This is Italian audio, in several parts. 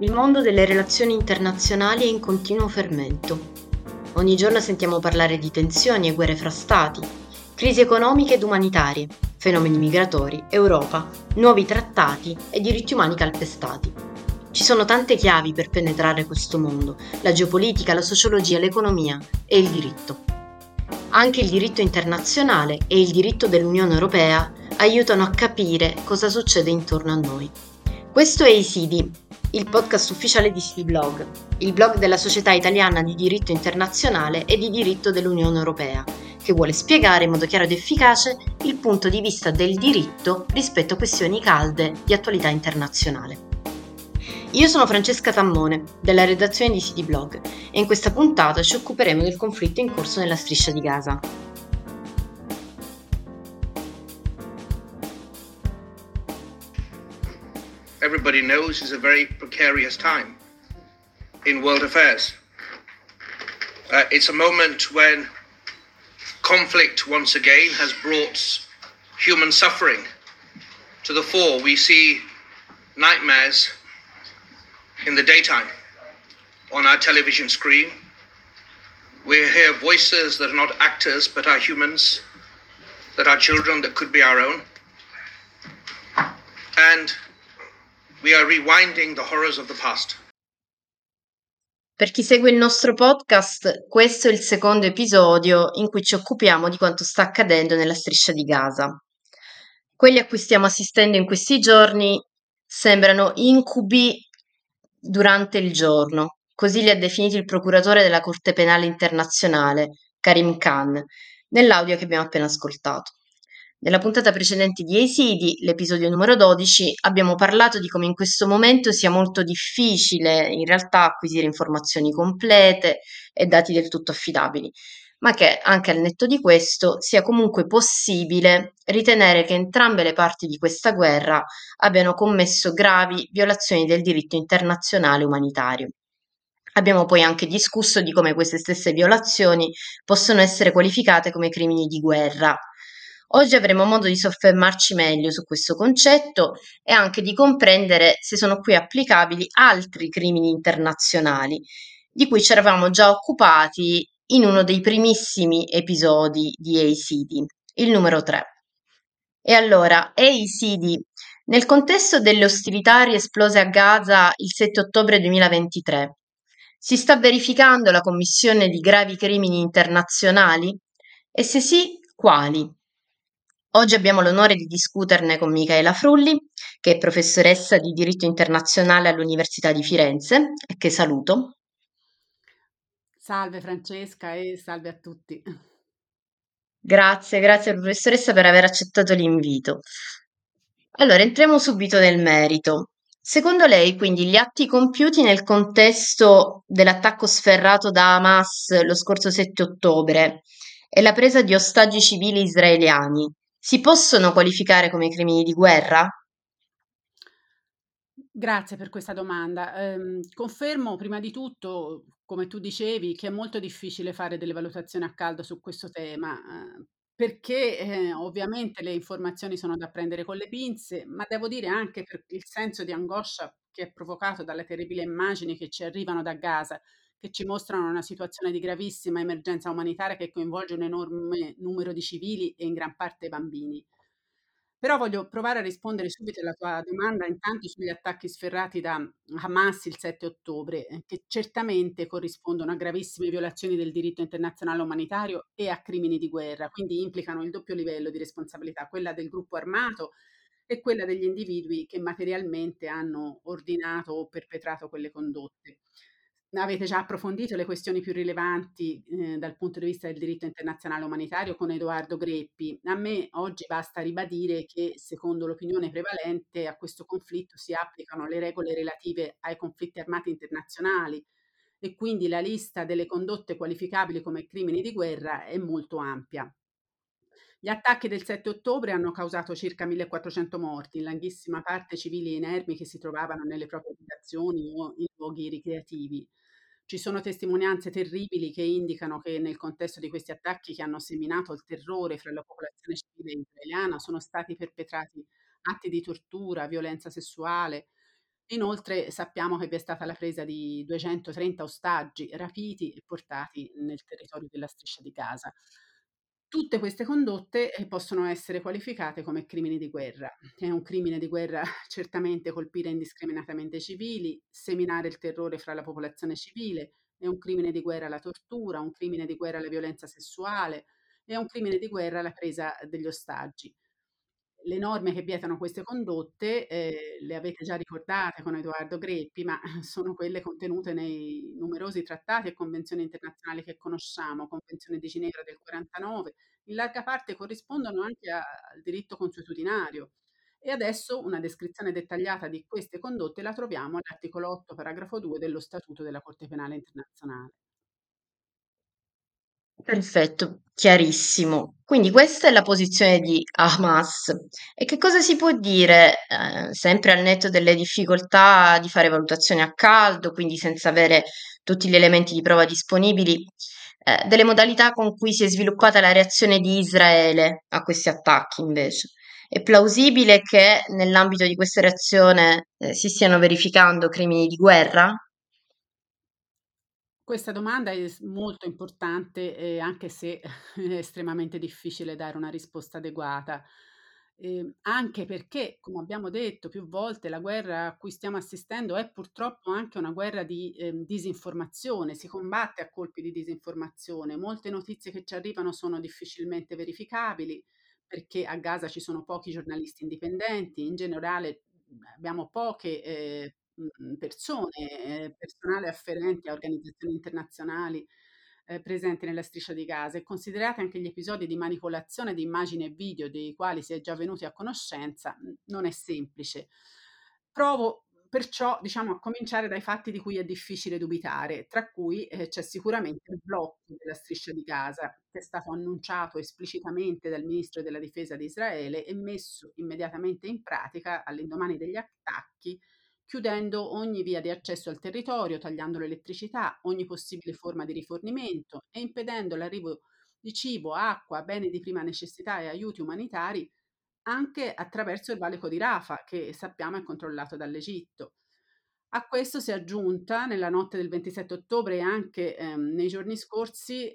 Il mondo delle relazioni internazionali è in continuo fermento. Ogni giorno sentiamo parlare di tensioni e guerre fra stati, crisi economiche ed umanitarie, fenomeni migratori, Europa, nuovi trattati e diritti umani calpestati. Ci sono tante chiavi per penetrare questo mondo: la geopolitica, la sociologia, l'economia e il diritto. Anche il diritto internazionale e il diritto dell'Unione Europea aiutano a capire cosa succede intorno a noi. Questo è ECD, il podcast ufficiale di CityBlog, il blog della Società Italiana di Diritto Internazionale e di Diritto dell'Unione Europea, che vuole spiegare in modo chiaro ed efficace il punto di vista del diritto rispetto a questioni calde di attualità internazionale. Io sono Francesca Tammone, della redazione di CityBlog, e in questa puntata ci occuperemo del conflitto in corso nella striscia di Gaza. Everybody knows is a very precarious time in world affairs. It's a moment when conflict once again has brought human suffering to the fore. We see nightmares in the daytime on our television screen. We hear voices that are not actors but are humans, that are children, that could be our own. And we are rewinding the horrors of the past. Per chi segue il nostro podcast, questo è il secondo episodio in cui ci occupiamo di quanto sta accadendo nella striscia di Gaza. Quelli a cui stiamo assistendo in questi giorni sembrano incubi durante il giorno, così li ha definiti il procuratore della Corte Penale Internazionale, Karim Khan, nell'audio che abbiamo appena ascoltato. Nella puntata precedente di ECD, l'episodio numero 12, abbiamo parlato di come in questo momento sia molto difficile in realtà acquisire informazioni complete e dati del tutto affidabili, ma che anche al netto di questo sia comunque possibile ritenere che entrambe le parti di questa guerra abbiano commesso gravi violazioni del diritto internazionale umanitario. Abbiamo poi anche discusso di come queste stesse violazioni possono essere qualificate come crimini di guerra. Oggi avremo modo di soffermarci meglio su questo concetto e anche di comprendere se sono qui applicabili altri crimini internazionali, di cui ci eravamo già occupati in uno dei primissimi episodi di ACD, il numero 3. E allora, ACD, nel contesto delle ostilità riesplose a Gaza il 7 ottobre 2023, si sta verificando la commissione di gravi crimini internazionali? E se sì, quali? Oggi abbiamo l'onore di discuterne con Michaela Frulli, che è professoressa di diritto internazionale all'Università di Firenze e che saluto. Salve Francesca e salve a tutti. Grazie professoressa per aver accettato l'invito. Allora, entriamo subito nel merito. Secondo lei, quindi, gli atti compiuti nel contesto dell'attacco sferrato da Hamas lo scorso 7 ottobre e la presa di ostaggi civili israeliani si possono qualificare come crimini di guerra? Grazie per questa domanda. Confermo prima di tutto, come tu dicevi, che è molto difficile fare delle valutazioni a caldo su questo tema, perché ovviamente le informazioni sono da prendere con le pinze, ma devo dire anche per il senso di angoscia che è provocato dalle terribili immagini che ci arrivano da Gaza, che ci mostrano una situazione di gravissima emergenza umanitaria che coinvolge un enorme numero di civili e in gran parte bambini. Però voglio provare a rispondere subito alla tua domanda, intanto sugli attacchi sferrati da Hamas il 7 ottobre, che certamente corrispondono a gravissime violazioni del diritto internazionale umanitario e a crimini di guerra, quindi implicano il doppio livello di responsabilità, quella del gruppo armato e quella degli individui che materialmente hanno ordinato o perpetrato quelle condotte. Avete già approfondito le questioni più rilevanti, dal punto di vista del diritto internazionale umanitario con Edoardo Greppi. A me oggi basta ribadire che, secondo l'opinione prevalente, a questo conflitto si applicano le regole relative ai conflitti armati internazionali e quindi la lista delle condotte qualificabili come crimini di guerra è molto ampia. Gli attacchi del 7 ottobre hanno causato circa 1400 morti, in larghissima parte civili inermi che si trovavano nelle proprie abitazioni o in luoghi ricreativi. Ci sono testimonianze terribili che indicano che nel contesto di questi attacchi che hanno seminato il terrore fra la popolazione civile israeliana sono stati perpetrati atti di tortura, violenza sessuale Inoltre sappiamo che vi è stata la presa di 230 ostaggi rapiti e portati nel territorio della Striscia di Gaza. Tutte queste condotte, possono essere qualificate come crimini di guerra. È un crimine di guerra certamente colpire indiscriminatamente i civili, seminare il terrore fra la popolazione civile, è un crimine di guerra la tortura, un crimine di guerra la violenza sessuale, è un crimine di guerra la presa degli ostaggi. Le norme che vietano queste condotte, le avete già ricordate con Edoardo Greppi, ma sono quelle contenute nei numerosi trattati e convenzioni internazionali che conosciamo, Convenzione di Ginevra del '49, in larga parte corrispondono anche al diritto consuetudinario. E adesso una descrizione dettagliata di queste condotte la troviamo all'articolo 8, paragrafo 2 dello Statuto della Corte Penale Internazionale. Perfetto, chiarissimo. Quindi questa è la posizione di Hamas. E che cosa si può dire, sempre al netto delle difficoltà di fare valutazioni a caldo, quindi senza avere tutti gli elementi di prova disponibili, delle modalità con cui si è sviluppata la reazione di Israele a questi attacchi, invece? È plausibile che nell'ambito di questa reazione, si stiano verificando crimini di guerra? Questa domanda è molto importante, anche se è estremamente difficile dare una risposta adeguata. Anche perché, come abbiamo detto più volte, la guerra a cui stiamo assistendo è purtroppo anche una guerra di disinformazione, si combatte a colpi di disinformazione. Molte notizie che ci arrivano sono difficilmente verificabili perché a Gaza ci sono pochi giornalisti indipendenti, in generale abbiamo poche persone, personale afferente a organizzazioni internazionali, presenti nella Striscia di Gaza e considerate anche gli episodi di manipolazione di immagini e video dei quali si è già venuti a conoscenza, non è semplice. Provo perciò, diciamo, a cominciare dai fatti di cui è difficile dubitare, tra cui, c'è sicuramente il blocco della Striscia di Gaza, che è stato annunciato esplicitamente dal ministro della difesa di Israele e messo immediatamente in pratica all'indomani degli attacchi, chiudendo ogni via di accesso al territorio, tagliando l'elettricità, ogni possibile forma di rifornimento e impedendo l'arrivo di cibo, acqua, beni di prima necessità e aiuti umanitari anche attraverso il valico di Rafah, che sappiamo è controllato dall'Egitto. A questo si è aggiunta nella notte del 27 ottobre e anche nei giorni scorsi,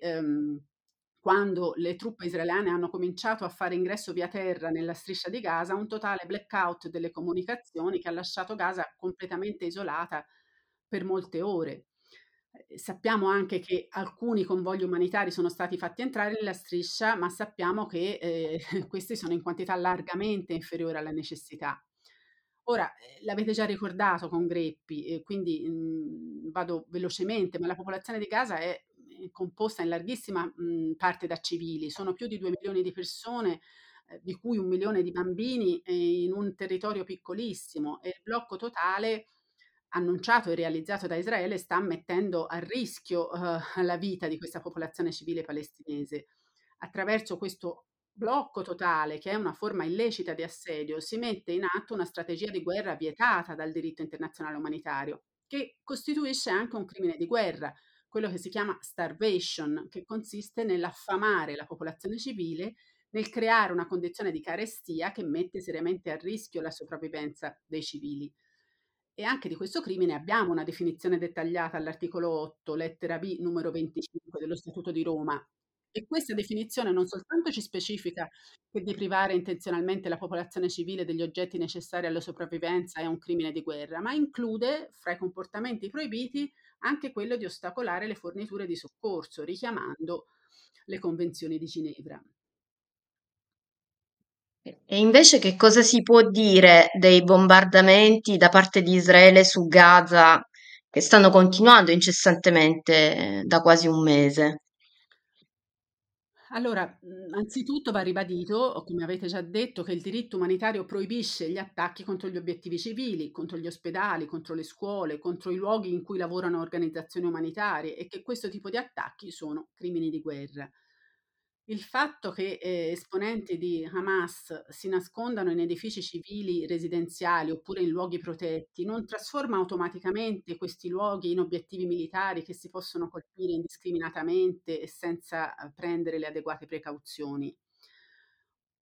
quando le truppe israeliane hanno cominciato a fare ingresso via terra nella striscia di Gaza, un totale blackout delle comunicazioni che ha lasciato Gaza completamente isolata per molte ore. Sappiamo anche che alcuni convogli umanitari sono stati fatti entrare nella striscia, ma sappiamo che questi sono in quantità largamente inferiore alla necessità. Ora, l'avete già ricordato con Greppi, e quindi, vado velocemente, ma la popolazione di Gaza è, composta in larghissima, parte da civili. Sono più di 2 milioni di persone, di cui 1 milione di bambini, in un territorio piccolissimo e il blocco totale annunciato e realizzato da Israele sta mettendo a rischio, la vita di questa popolazione civile palestinese. Attraverso questo blocco totale, che è una forma illecita di assedio, si mette in atto una strategia di guerra vietata dal diritto internazionale umanitario, che costituisce anche un crimine di guerra, quello che si chiama starvation, che consiste nell'affamare la popolazione civile, nel creare una condizione di carestia che mette seriamente a rischio la sopravvivenza dei civili. E anche di questo crimine abbiamo una definizione dettagliata all'articolo 8, lettera B, numero 25 dello Statuto di Roma. E questa definizione non soltanto ci specifica che deprivare intenzionalmente la popolazione civile degli oggetti necessari alla sopravvivenza è un crimine di guerra, ma include fra i comportamenti proibiti anche quello di ostacolare le forniture di soccorso, richiamando le convenzioni di Ginevra. E invece che cosa si può dire dei bombardamenti da parte di Israele su Gaza che stanno continuando incessantemente da quasi un mese? Allora, anzitutto va ribadito, come avete già detto, che il diritto umanitario proibisce gli attacchi contro gli obiettivi civili, contro gli ospedali, contro le scuole, contro i luoghi in cui lavorano organizzazioni umanitarie e che questo tipo di attacchi sono crimini di guerra. Il fatto che, esponenti di Hamas si nascondano in edifici civili residenziali oppure in luoghi protetti, non trasforma automaticamente questi luoghi in obiettivi militari che si possono colpire indiscriminatamente e senza, prendere le adeguate precauzioni.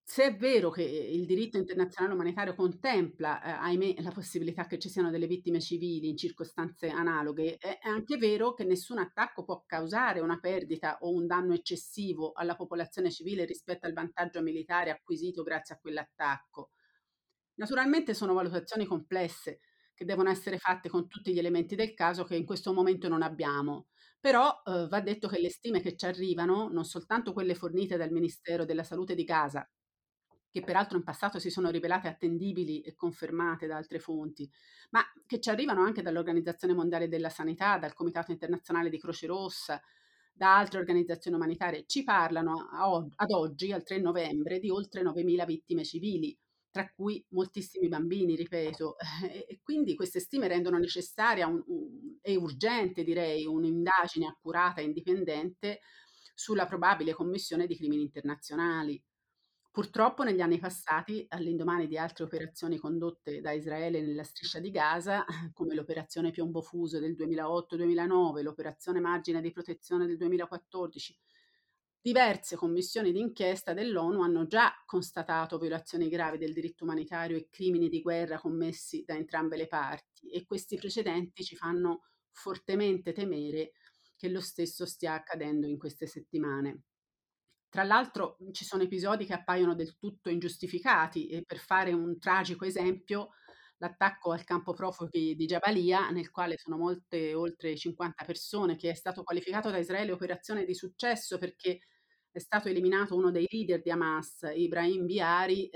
Se è vero che il diritto internazionale umanitario contempla, ahimè, la possibilità che ci siano delle vittime civili in circostanze analoghe, è anche vero che nessun attacco può causare una perdita o un danno eccessivo alla popolazione civile rispetto al vantaggio militare acquisito grazie a quell'attacco. Naturalmente sono valutazioni complesse che devono essere fatte con tutti gli elementi del caso che in questo momento non abbiamo. Però va detto che le stime che ci arrivano, non soltanto quelle fornite dal Ministero della Salute di Gaza, che peraltro in passato si sono rivelate attendibili e confermate da altre fonti, ma che ci arrivano anche dall'Organizzazione Mondiale della Sanità, dal Comitato Internazionale di Croce Rossa, da altre organizzazioni umanitarie, ci parlano ad oggi, al 3 novembre, di oltre 9.000 vittime civili, tra cui moltissimi bambini, ripeto. E quindi queste stime rendono necessaria e urgente, direi, un'indagine accurata e indipendente sulla probabile commissione di crimini internazionali. Purtroppo negli anni passati, all'indomani di altre operazioni condotte da Israele nella striscia di Gaza, come l'operazione Piombo Fuso del 2008-2009, l'operazione Margine di protezione del 2014, diverse commissioni d'inchiesta dell'ONU hanno già constatato violazioni gravi del diritto umanitario e crimini di guerra commessi da entrambe le parti, e questi precedenti ci fanno fortemente temere che lo stesso stia accadendo in queste settimane. Tra l'altro, ci sono episodi che appaiono del tutto ingiustificati, e per fare un tragico esempio, l'attacco al campo profughi di Jabalia, nel quale sono molte oltre 50 persone, che è stato qualificato da Israele operazione di successo perché è stato eliminato uno dei leader di Hamas, Ibrahim Biari,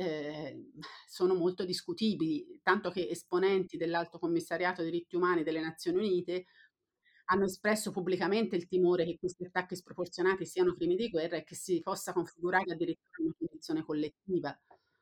sono molto discutibili, tanto che esponenti dell'Alto Commissariato dei diritti umani delle Nazioni Unite hanno espresso pubblicamente il timore che questi attacchi sproporzionati siano crimini di guerra e che si possa configurare addirittura una punizione collettiva.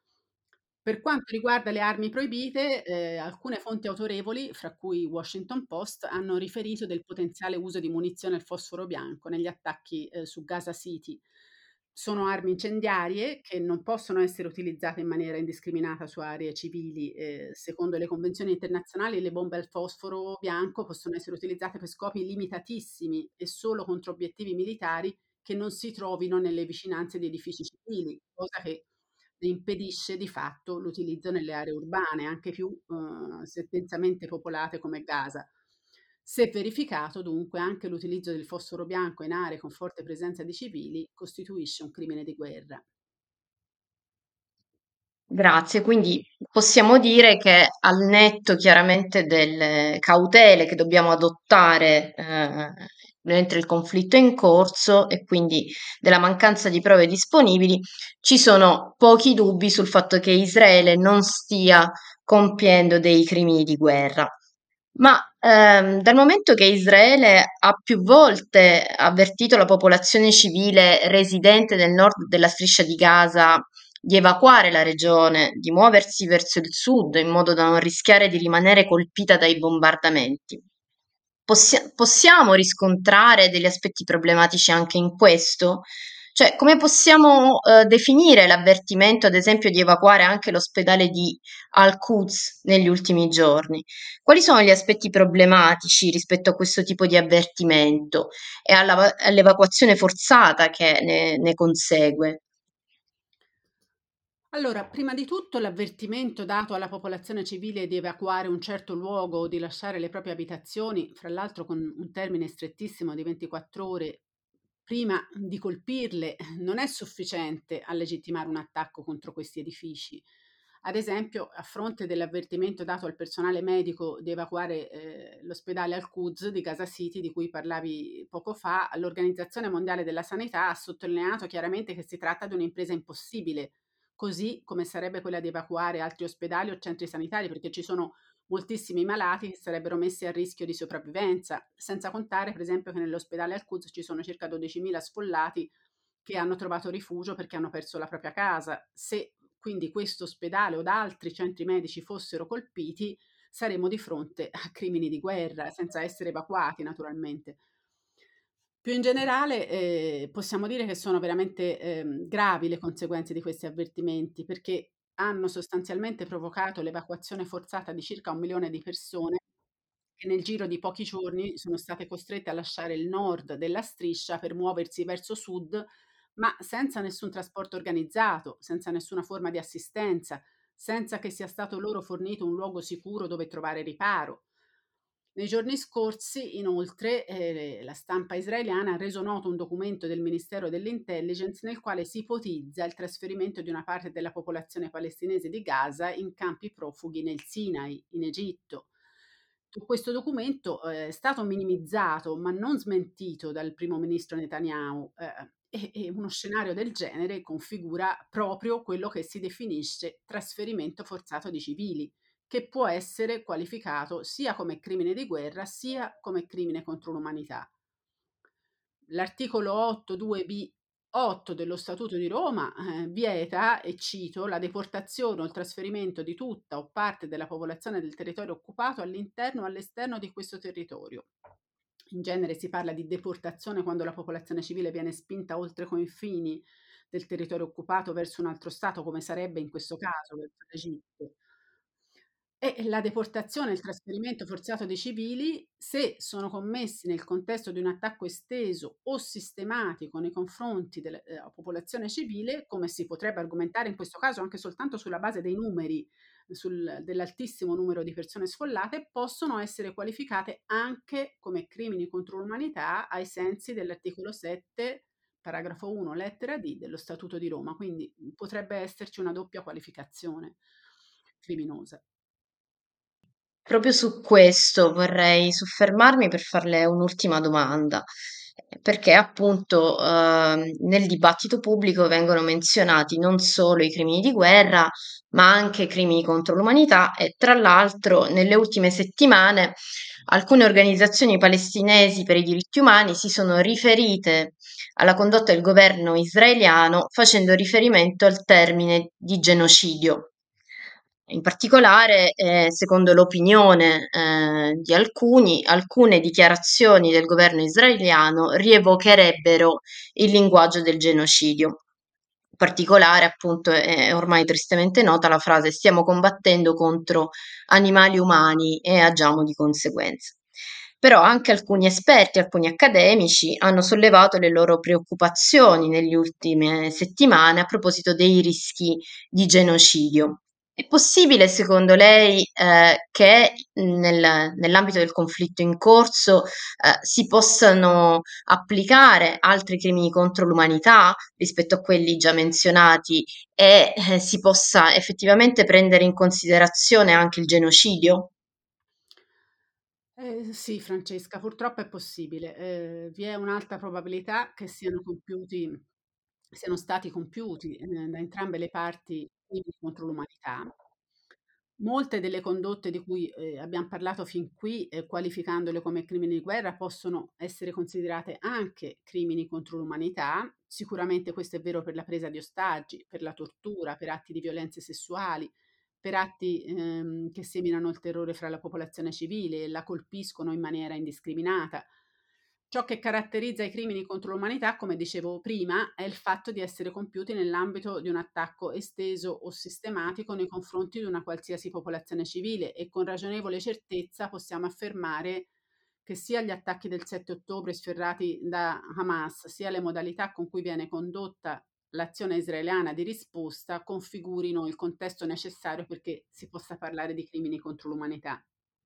Per quanto riguarda le armi proibite, alcune fonti autorevoli, fra cui Washington Post, hanno riferito del potenziale uso di munizioni al fosforo bianco negli attacchi, su Gaza City. Sono armi incendiarie che non possono essere utilizzate in maniera indiscriminata su aree civili. Secondo le convenzioni internazionali, le bombe al fosforo bianco possono essere utilizzate per scopi limitatissimi e solo contro obiettivi militari che non si trovino nelle vicinanze di edifici civili, cosa che ne impedisce di fatto l'utilizzo nelle aree urbane, anche più densamente popolate come Gaza. Se verificato, dunque, anche l'utilizzo del fosforo bianco in aree con forte presenza di civili costituisce un crimine di guerra. Grazie, quindi possiamo dire che al netto chiaramente delle cautele che dobbiamo adottare mentre il conflitto è in corso e quindi della mancanza di prove disponibili, ci sono pochi dubbi sul fatto che Israele non stia compiendo dei crimini di guerra. Ma dal momento che Israele ha più volte avvertito la popolazione civile residente nel nord della striscia di Gaza di evacuare la regione, di muoversi verso il sud in modo da non rischiare di rimanere colpita dai bombardamenti. Possiamo riscontrare degli aspetti problematici anche in questo? Cioè, come possiamo definire l'avvertimento, ad esempio, di evacuare anche l'ospedale di Al-Quds negli ultimi giorni? Quali sono gli aspetti problematici rispetto a questo tipo di avvertimento e all'evacuazione forzata che ne consegue? Allora, prima di tutto l'avvertimento dato alla popolazione civile di evacuare un certo luogo o di lasciare le proprie abitazioni, fra l'altro con un termine strettissimo di 24 ore prima di colpirle, non è sufficiente a legittimare un attacco contro questi edifici. Ad esempio, a fronte dell'avvertimento dato al personale medico di evacuare l'ospedale Al-Quds di Gaza City, di cui parlavi poco fa, l'Organizzazione Mondiale della Sanità ha sottolineato chiaramente che si tratta di un'impresa impossibile, così come sarebbe quella di evacuare altri ospedali o centri sanitari, perché ci sono moltissimi malati che sarebbero messi a rischio di sopravvivenza, senza contare per esempio che nell'ospedale Al-Quds ci sono circa 12.000 sfollati che hanno trovato rifugio perché hanno perso la propria casa. Se quindi questo ospedale o da altri centri medici fossero colpiti, saremmo di fronte a crimini di guerra, senza essere evacuati naturalmente. Più in generale, possiamo dire che sono veramente, gravi le conseguenze di questi avvertimenti, perché hanno sostanzialmente provocato l'evacuazione forzata di circa 1.000.000 di persone, che nel giro di pochi giorni sono state costrette a lasciare il nord della striscia per muoversi verso sud, ma senza nessun trasporto organizzato, senza nessuna forma di assistenza, senza che sia stato loro fornito un luogo sicuro dove trovare riparo. Nei giorni scorsi, inoltre, la stampa israeliana ha reso noto un documento del Ministero dell'Intelligence nel quale si ipotizza il trasferimento di una parte della popolazione palestinese di Gaza in campi profughi nel Sinai, in Egitto. Questo documento è stato minimizzato, ma non smentito dal primo ministro Netanyahu, e uno scenario del genere configura proprio quello che si definisce trasferimento forzato di civili, che può essere qualificato sia come crimine di guerra sia come crimine contro l'umanità. L'articolo 8.2b8 dello Statuto di Roma vieta, e cito, la deportazione o il trasferimento di tutta o parte della popolazione del territorio occupato all'interno o all'esterno di questo territorio. In genere si parla di deportazione quando la popolazione civile viene spinta oltre i confini del territorio occupato verso un altro Stato, come sarebbe in questo caso verso l'Egitto. E la deportazione e il trasferimento forzato dei civili, se sono commessi nel contesto di un attacco esteso o sistematico nei confronti della popolazione civile, come si potrebbe argomentare in questo caso anche soltanto sulla base dei numeri, dell'altissimo numero di persone sfollate, possono essere qualificate anche come crimini contro l'umanità ai sensi dell'articolo 7, paragrafo 1, lettera D dello Statuto di Roma. Quindi potrebbe esserci una doppia qualificazione criminosa. Proprio su questo vorrei soffermarmi per farle un'ultima domanda, perché appunto nel dibattito pubblico vengono menzionati non solo i crimini di guerra, ma anche i crimini contro l'umanità e tra l'altro nelle ultime settimane alcune organizzazioni palestinesi per i diritti umani si sono riferite alla condotta del governo israeliano facendo riferimento al termine di genocidio. In particolare, secondo l'opinione, di alcuni, alcune dichiarazioni del governo israeliano rievocherebbero il linguaggio del genocidio. In particolare, appunto, è ormai tristemente nota la frase stiamo combattendo contro animali umani e agiamo di conseguenza. Però anche alcuni esperti, alcuni accademici hanno sollevato le loro preoccupazioni nelle ultime settimane a proposito dei rischi di genocidio. È possibile, secondo lei, che nell'ambito del conflitto in corso, si possano applicare altri crimini contro l'umanità rispetto a quelli già menzionati e si possa effettivamente prendere in considerazione anche il genocidio? Sì, Francesca, purtroppo è possibile. Vi è un'alta probabilità che siano stati compiuti, da entrambe le parti crimini contro l'umanità. Molte delle condotte di cui, abbiam parlato fin qui, qualificandole come crimini di guerra, possono essere considerate anche crimini contro l'umanità. Sicuramente questo è vero per la presa di ostaggi, per la tortura, per atti di violenze sessuali, per atti, che seminano il terrore fra la popolazione civile e la colpiscono in maniera indiscriminata. Ciò che caratterizza i crimini contro l'umanità, come dicevo prima, è il fatto di essere compiuti nell'ambito di un attacco esteso o sistematico nei confronti di una qualsiasi popolazione civile e con ragionevole certezza possiamo affermare che sia gli attacchi del 7 ottobre sferrati da Hamas, sia le modalità con cui viene condotta l'azione israeliana di risposta configurino il contesto necessario perché si possa parlare di crimini contro l'umanità.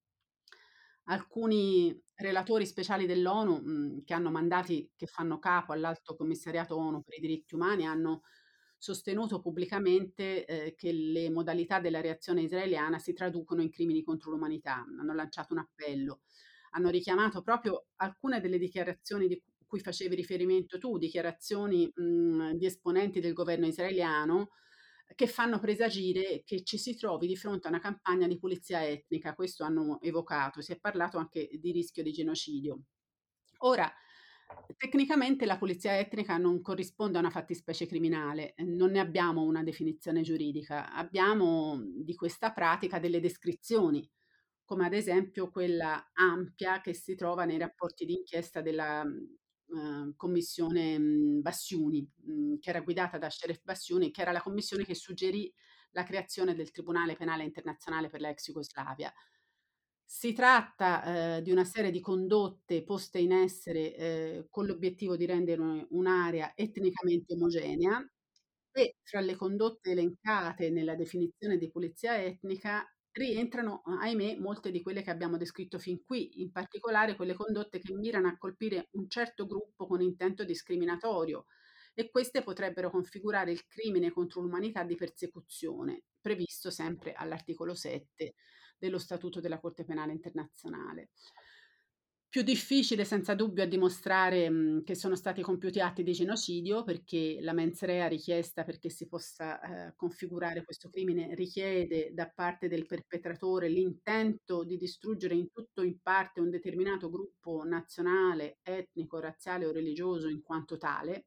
Alcuni relatori speciali dell'ONU, che hanno mandati che fanno capo all'Alto Commissariato ONU per i diritti umani, hanno sostenuto pubblicamente, che le modalità della reazione israeliana si traducono in crimini contro l'umanità. Hanno lanciato un appello. Hanno richiamato proprio alcune delle dichiarazioni di cui facevi riferimento tu, dichiarazioni, di esponenti del governo israeliano, che fanno presagire che ci si trovi di fronte a una campagna di pulizia etnica, questo hanno evocato, si è parlato anche di rischio di genocidio. Ora, tecnicamente la pulizia etnica non corrisponde a una fattispecie criminale, non ne abbiamo una definizione giuridica, abbiamo di questa pratica delle descrizioni, come ad esempio quella ampia che si trova nei rapporti di inchiesta della commissione Bassiouni, che era guidata da Sheriff Bassiouni, che era la commissione che suggerì la creazione del Tribunale Penale Internazionale per la ex Jugoslavia. Si tratta di una serie di condotte poste in essere con l'obiettivo di rendere un'area etnicamente omogenea e fra le condotte elencate nella definizione di pulizia etnica rientrano, ahimè, molte di quelle che abbiamo descritto fin qui, in particolare quelle condotte che mirano a colpire un certo gruppo con intento discriminatorio, e queste potrebbero configurare il crimine contro l'umanità di persecuzione, previsto sempre all'articolo 7 dello Statuto della Corte Penale Internazionale. Più difficile senza dubbio è dimostrare che sono stati compiuti atti di genocidio, perché la mens rea richiesta perché si possa configurare questo crimine richiede da parte del perpetratore l'intento di distruggere in tutto o in parte un determinato gruppo nazionale, etnico, razziale o religioso in quanto tale.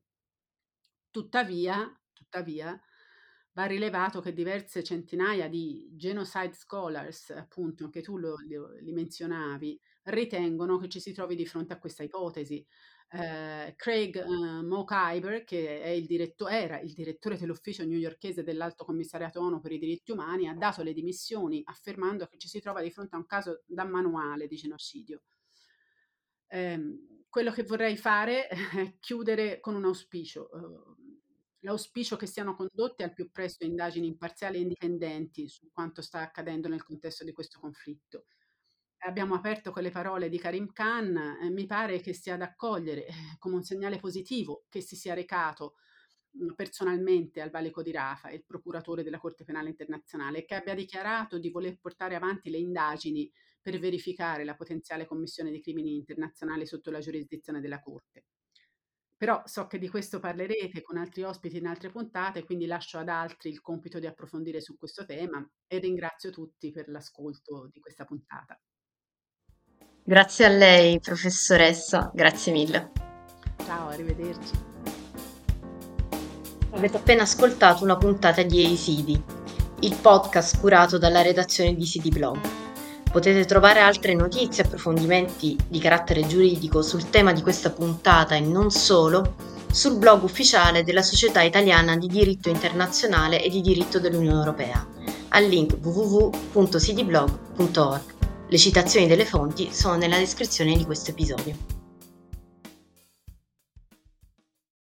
Tuttavia, va rilevato che diverse centinaia di genocide scholars, appunto, anche tu li menzionavi, ritengono che ci si trovi di fronte a questa ipotesi. Craig Mokhiber, che è era il direttore dell'ufficio newyorkese dell'Alto Commissariato ONU per i diritti umani, ha dato le dimissioni affermando che ci si trova di fronte a un caso da manuale di genocidio. Quello che vorrei fare è chiudere con un auspicio. L'auspicio che siano condotte al più presto indagini imparziali e indipendenti su quanto sta accadendo nel contesto di questo conflitto. Abbiamo aperto con le parole di Karim Khan, mi pare che sia da accogliere come un segnale positivo che si sia recato personalmente al valico di Rafah il procuratore della Corte Penale Internazionale, e che abbia dichiarato di voler portare avanti le indagini per verificare la potenziale commissione di crimini internazionali sotto la giurisdizione della Corte. Però so che di questo parlerete con altri ospiti in altre puntate, quindi lascio ad altri il compito di approfondire su questo tema e ringrazio tutti per l'ascolto di questa puntata. Grazie a lei, professoressa, grazie mille. Ciao, arrivederci. Avete appena ascoltato una puntata di ACD, il podcast curato dalla redazione di CD Blog. Potete trovare altre notizie e approfondimenti di carattere giuridico sul tema di questa puntata e non solo sul blog ufficiale della Società Italiana di Diritto Internazionale e di Diritto dell'Unione Europea, al link www.cdblog.org. Le citazioni delle fonti sono nella descrizione di questo episodio.